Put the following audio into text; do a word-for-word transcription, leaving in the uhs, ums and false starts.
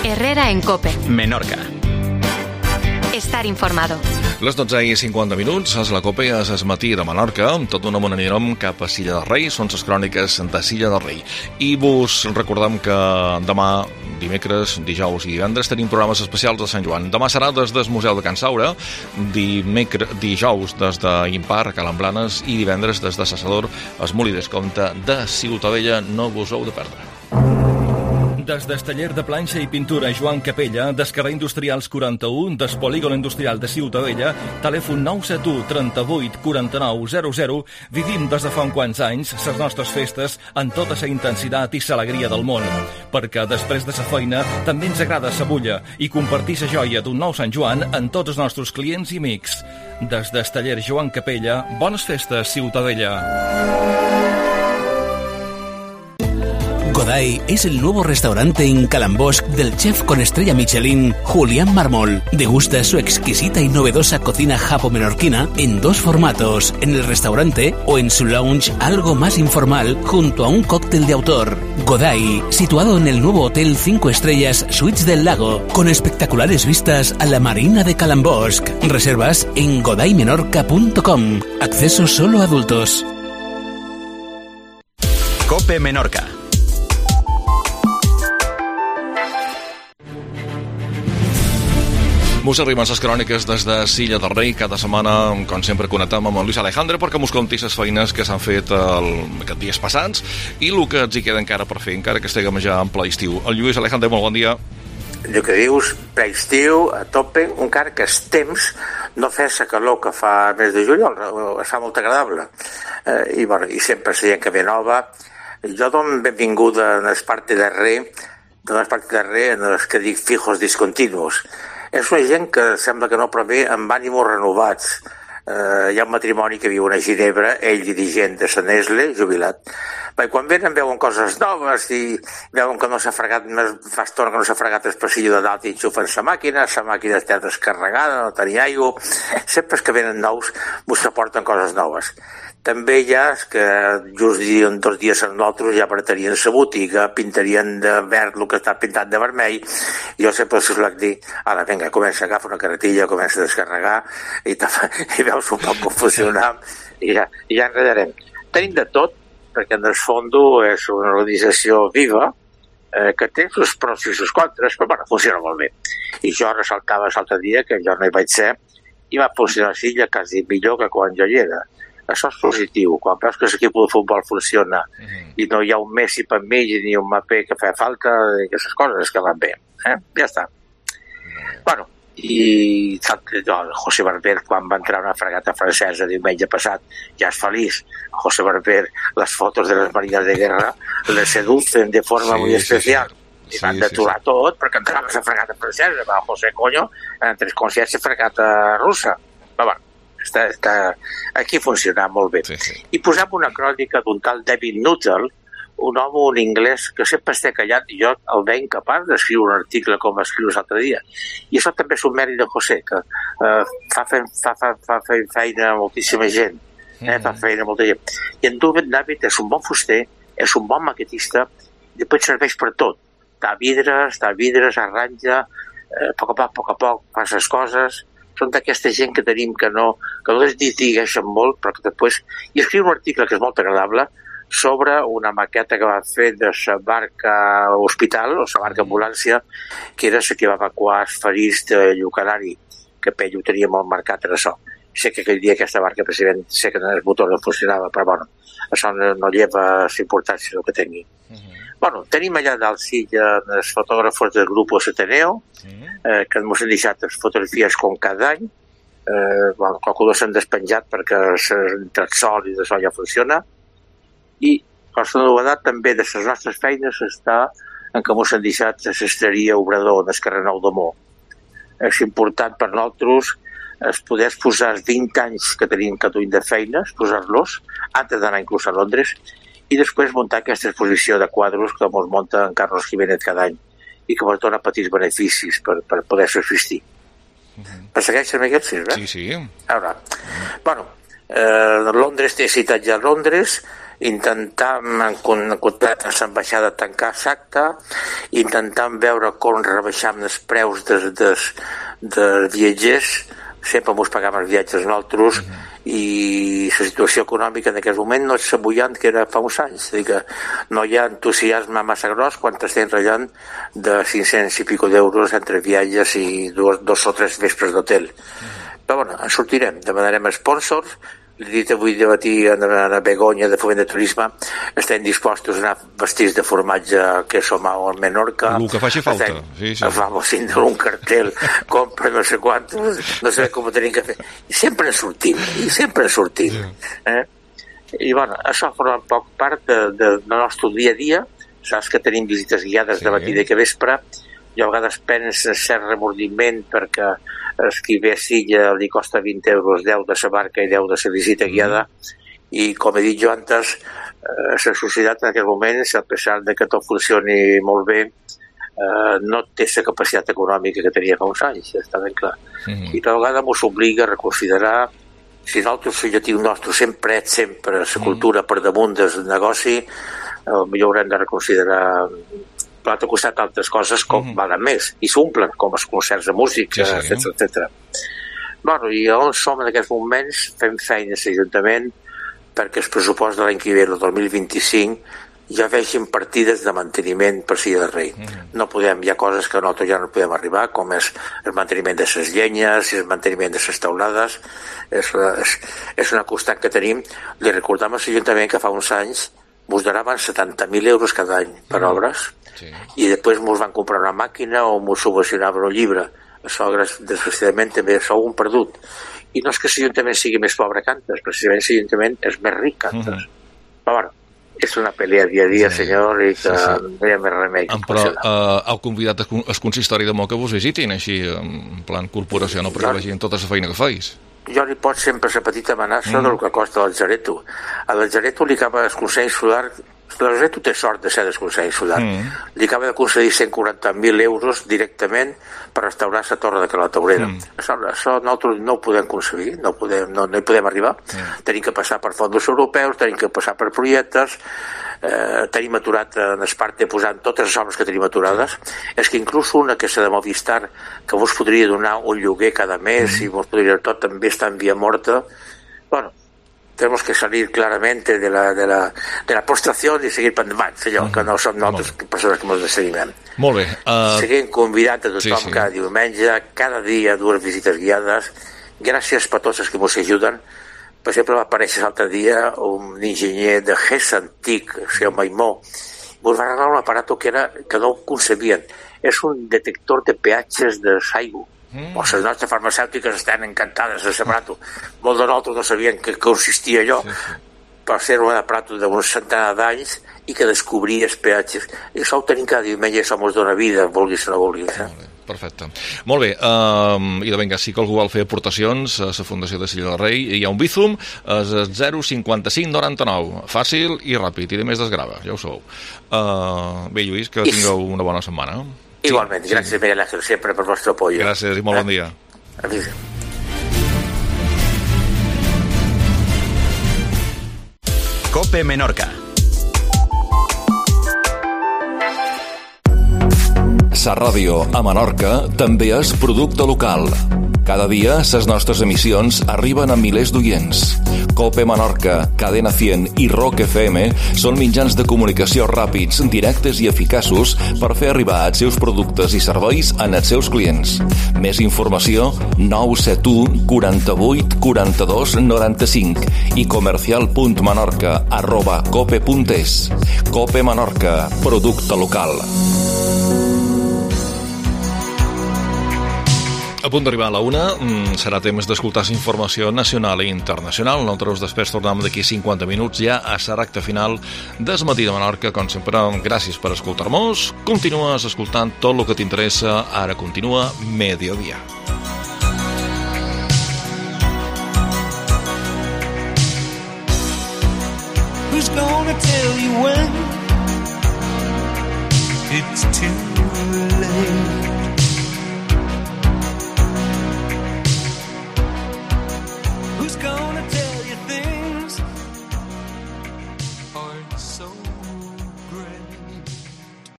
Herrera en COPE. Menorca. Estar informado. Les dotze i cinquanta minuts, és la COPE, és el matí de Menorca, tot un amunt anirem cap a Silla de Rei, són les cròniques de Silla de Rei. I vos recordem que demà, dimecres, dijous i divendres tenim programes especials de Sant Joan. Demà serà des del Museu de Can Saura, dimecres, dijous des d'Impar, a Calamblanes, i divendres des de Sassador, el Molí d'Escompte de Ciutadella. No vos heu de perdre. Des del taller de planxa i pintura Joan Capella, des carrer Industrials quaranta-u, des polígon industrial de Ciutadella, telèfon nou set u, trenta-vuit, quaranta-nou, zero zero, vivim des de fa uns quants anys les nostres festes amb tota la intensitat i l'alegria del món, perquè després de la feina també ens agrada la bulla i compartir la joia d'un nou Sant Joan amb tots els nostres clients i amics. Des del taller Joan Capella, bones festes, Ciutadella. Godai es el nuevo restaurante en Calambosc del chef con estrella Michelin Julián Marmol. Degusta su exquisita y novedosa cocina japo-menorquina en dos formatos, en el restaurante o en su lounge algo más informal junto a un cóctel de autor. Godai, situado en el nuevo hotel cinco estrellas Suites del Lago, con espectaculares vistas a la marina de Calambosc. Reservas en godai menorca punto com. Acceso solo a adultos. COPE Menorca. Mos arriben les cròniques des de Silla de Rei. Cada setmana, com sempre, connectem amb el Luis Alejandre perquè mos conti les feines que s'han fet el, aquests dies passats i el que ens hi queda encara per fer, encara que estiguem ja en ple estiu. El Lluís Alejandre, molt bon dia. El que dius, ple estiu, a tope, encara que el temps no fa la calor que fa el mes de juliol, es fa molt agradable. Eh, i, bueno, I sempre la gent que ve nova. Jo dono benvinguda en el part de darrer, en el part de darrer, en els que dic fijos discontinus. És una gent que sembla que no prové amb ànimos renovats. Eh, hi ha un matrimoni que viu a Ginebra, ell dirigent de la Nestlé, jubilat. Perquè quan venen veuen coses noves i veuen que no s'ha fregat, fa estona que no s'ha fregat el passillo de dalt i enxufen la màquina, la màquina està descarregada, no tenia aigua. Sempre que venen nous us aporten coses noves. També hi ha que just dirien dos dies amb nosaltres ja apretarien la botiga, pintarien de verd el que està pintat de vermell, i jo sempre els vaig dir, ara vinga, comença a agafar una carretilla, comença a descarregar, i, i veus un poc com funciona, i ja, i ja enredarem. Tenim de tot, perquè en el fons és una organització viva, eh, que té els pros i els contres, però bueno, funciona molt bé. I jo ressaltava l'altre dia, que jo no hi vaig ser, i va funcionar així ja quasi millor que quan jo hi era. Això és positiu. Quan veus que l'equip de futbol funciona mm. i no hi ha un Messi per mig ni un Mbappé que fa falta, i aquestes coses que van bé. Eh? Ja està. Mm. Bueno, i el José Barber, quan va entrar una fregata francesa diumenge passat, ja és feliç. José Barber, les fotos de les marines de guerra les seducen de forma sí, molt especial. Sí, sí. I van d'aturar sí, sí. tot perquè entrava la fregata francesa. Va, José, coño, entre consciència fregata russa. Va, va. Està, està, aquí funciona molt bé. Sí, sí. I posem una crònica d'un tal David Nuttall, un home, un anglès, que sempre està callat, i jo el veig incapaç d'escriure un article com va escriure l'altre dia. I això també és un mèrit de José, que eh, fa, fa, fa, fa, fa feina a moltíssima gent. Eh? Mm-hmm. Fa feina a molta gent. I en David és un bon fuster, és un bon maquetista, i després serveix per tot. Està vidres, està vidres, arranja, eh, a poc a poc, a poc a poc, fa les coses. Són d'aquesta gent que tenim que no, que no es distingeixen molt, però que després... I escriu un article que és molt agradable sobre una maqueta que va fer de la barca hospital, o la barca ambulància, que era la que va evacuar els ferits de Llucanari, que ell ho tenia molt marcat en això. Sé que aquell dia aquesta barca, president, sé que el motor no funcionava, però bueno, això no, no lleva la importància del que tingui. Uh-huh. Bueno, tenim allà dalt Silla els fotògrafos del grup Ateneo, eh, que ens han deixat les fotografies com cada any. Eh, bueno, qualcú s'han despenjat perquè entre el sol i això ja funciona. I la novetat també de les nostres feines està en què ens han deixat la cesteria Obrador del carrer Nou de Mó. És important per nosaltres es poder posar els vint anys que tenim que duim de feines, posar-los, antes d'anar inclús a Londres, i després muntar aquesta exposició de quadros que ens munta en Carlos Jiménez cada any i que ens dona petits beneficis per, per poder subsistir. Uh-huh. Persegueixen Miguel, sí, eh? Sí, sí. Ara, bueno, eh, Londres té citat ja a Londres intentam en contacte amb l'ambaixada tancar l'acte, intentam veure com rebaixam els preus dels de, de viatgers, sempre mos pagàvem els viatges nosaltres, uh-huh. i la situació econòmica en aquest moment no és la bullant que era fa uns anys, és a dir que no hi ha entusiasme massa gros quan estem ratllant de cinc-cents i pico d'euros entre viatges i dos, dos o tres vespres d'hotel. Uh-huh. Però bueno, en sortirem, demanarem sponsors. L'he dit avui de matí a la Begoña de Foment de Turisme, estem dispostos a anar vestits de formatge que som a Menorca. El que faci falta. Estem, sí, sí. Vamos, sin un cartel, compra no sé quantos, no sé com ho tenim que fer. I sempre en sortim, i sempre en sortim. Eh? I bueno, això forma un poc part de, de, del nostre dia a dia. Saps que tenim visites guiades sí. de matí i de vespre. Jo a vegades penso cert remordiment perquè el qui ve a Silla li costa vint euros, deu de la barca i deu de la visita guiada, i com he dit jo antes, eh, la societat en aquest moment, a pesar de que tot funcioni molt bé, eh, no té la capacitat econòmica que tenia fa uns anys, està ben clar. Mm-hmm. I tal vegada ens obliga a reconsiderar si nosaltres l'objectiu nostre sempre és sempre la cultura per damunt del negoci, potser haurem de reconsiderar per l'altre costat altres coses com mm-hmm. valen més i s'omplen, com els concerts de música, sí, sí, etcètera, etcètera. Bueno, i on som en aquests moments fem feina a l'Ajuntament perquè el pressupost de l'any que ve, el dos mil vint-i-cinc, ja vegin partides de manteniment per Silla de Rei. Mm-hmm. No podem, hi ha coses que nosaltres ja no podem arribar, com és el manteniment de les llenyes, el manteniment de les teulades, és, és, és una constant que tenim. Li recordam a l'Ajuntament que fa uns anys mos donaven setanta mil euros cada any per mm-hmm. obres, sí. i després mos van comprar una màquina o mos subvencionaven un llibre. Això, desgraciadament, també és un perdut. I no és que l'Ajuntament sigui més pobre que antes, precisament l'Ajuntament és més ric que antes. Mm-hmm. Però bueno, és una pelea dia a dia, sí. senyor, i que sí, sí. no hi ha més remei. Però uh, heu convidat el consistori de Mo que vos visitin, així, en plan corporació, no? Perquè vegin tota la feina que feis. Jo li pot sempre la petita amenaça mm. del que costa l'Algereto. A l'Algereto li acaba el Consell Solar, l'Algereto té sort de ser del Consell Solar, mm. li acaba de concedir cent quaranta mil euros directament per restaurar la torre de Cala Taurera. Mm. Això, això nosaltres no ho podem concedir, no, podem, no, no hi podem arribar. Mm. Tenim que passar per fons europeus, tenim que passar per projectes, eh, tenim aturat en Esparte posant totes les obres que tenim aturades. És que inclús una que s'ha de Movistar, que vos podria donar un lloguer cada mes mm. i vos podria tot, també està en via morta. Bueno, tenemos que salir claramente de la, de la, de la postración i seguir per endavant, senyor, mm. que no som nosaltres persones que ens decidim. Molt bé. Uh... Seguim convidant a tothom sí, sí. cada diumenge, cada dia dues visites guiades. Gràcies per tots els que ens ajuden. Per exemple, va aparèixer l'altre dia un enginyer de G E S antic, el senyor Maimó. Ens va regalar un aparato que, era, que no ho concebien. És un detector de peatges de Saigo. Mm. O les nostres farmacèutiques estan encantades de l'aparato. Molt de nosaltres no sabien que consistia allò, sí, sí. per ser un aparato d'un centenar d'anys i que descobria els peatges. I això ho tenim cada diumenge i això ens dona vida, vulguis o no vulguis. Eh? Perfecte. Molt bé, um, i de vinga, si algú vol fer aportacions a la Fundació de Silla de Rei, hi ha un Bizum, és zero cinquanta-cinc noranta-nou, fàcil i ràpid, i de més desgrava, ja ho sabeu. Uh, bé, Lluís, que tingueu una bona setmana. Igualment, sí, gràcies, sí. Miguel Ángel, sempre per vostre apoyo. Gràcies i molt eh? bon dia. Avisa. COPE Menorca. Sa ràdio a Menorca també és producte local. Cada dia, les nostres emissions arriben a milers d'oients. COPE Menorca, Cadena cent i Rock F M són mitjans de comunicació ràpids, directes i eficaços per fer arribar els seus productes i serveis als seus clients. Més informació, nou set u, quaranta-vuit, quaranta-dos, noranta-cinc i comercial punt menorca arroba cope punt es. COPE Menorca, producte local. A punt d'arribar a la una, serà temps d'escoltar la informació nacional i internacional. Nosaltres després tornem d'aquí cinquanta minuts ja a la recta final del Matí de Menorca. Com sempre, gràcies per escoltar-nos. Continues escoltant tot el que t'interessa. Ara continua Mediodía. Who's gonna tell you when it's too late?